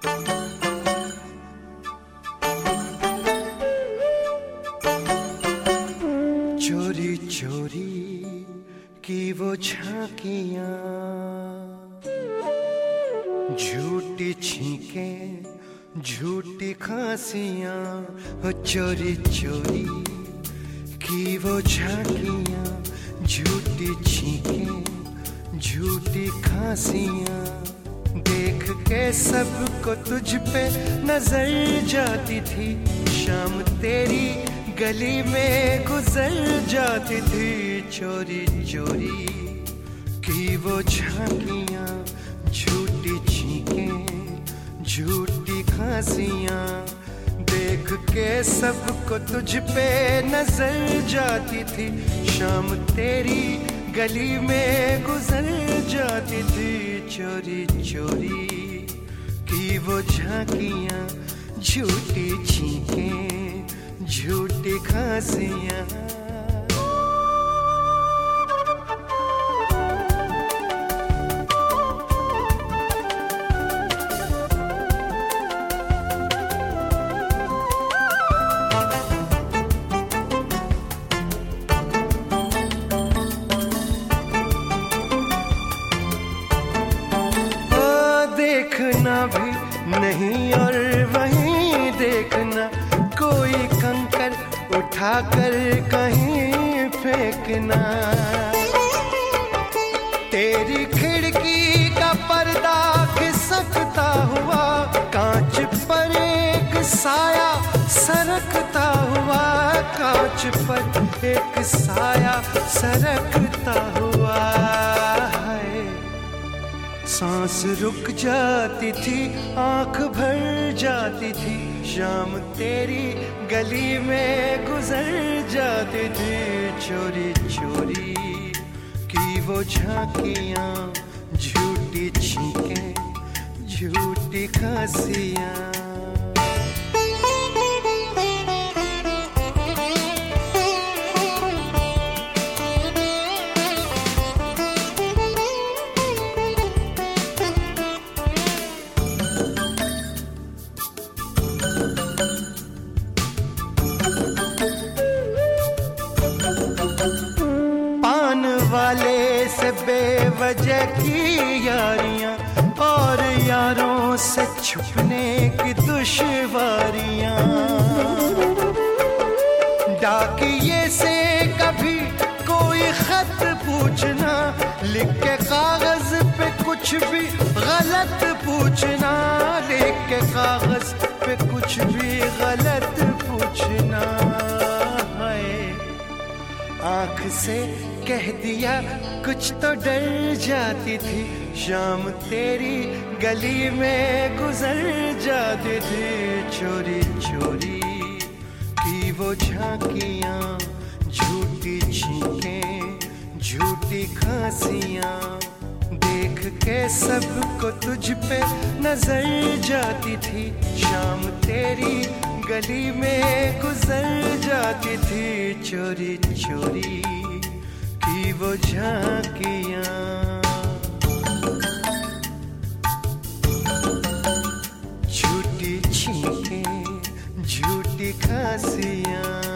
चोरी चोरी की वो झांकियां, झूठी छींकें, झूठी खांसियां। चोरी चोरी की वो झांकियां, झूठी छींकें, झूठी खांसियां। देख के सबको तुझ पे नजर जाती थी, शाम तेरी गली में गुजर जाती थी। चोरी चोरी की वो झांकियां, झूठी छींकें, झूठी खांसियां। देख के सबको तुझ पे नजर जाती थी, शाम तेरी गली में गुजर जाती थी। चोरी चोरी की वो झांकियां, झूठी छींकें, झूठी खांसियां। देखना भी नहीं और वहीं देखना, कोई कंकर उठाकर कहीं फेंकना। तेरी खिड़की का पर्दा खिसकता हुआ, कांच पर एक साया सरकता हुआ, कांच पर एक साया सरकता हुआ। सांस रुक जाती थी, आंख भर जाती थी, शाम तेरी गली में गुजर जाती थी। चोरी चोरी की वो झांकियां, झूठी छींकें, झूठी खांसियां। वाले से बेवजह की यारियां, और यारों से छुपने की दुश्वारियां। डाकिये से कभी कोई खत पूछना, लिख के कागज पे कुछ भी गलत पूछना, लिख के कागज पे कुछ भी गलत पूछना। आँख से कह दिया कुछ तो डर जाती थी, शाम तेरी गली में गुजर जाती थी। चोरी चोरी की वो झांकियां, झूठी छींकें, झूठी खांसियां। देख के सबको तुझ पे नजर जाती थी, शाम तेरी गली में गुजर जाती थी। चोरी चोरी की वो झांकियां, झूठी छींकें, झूठी खांसियां।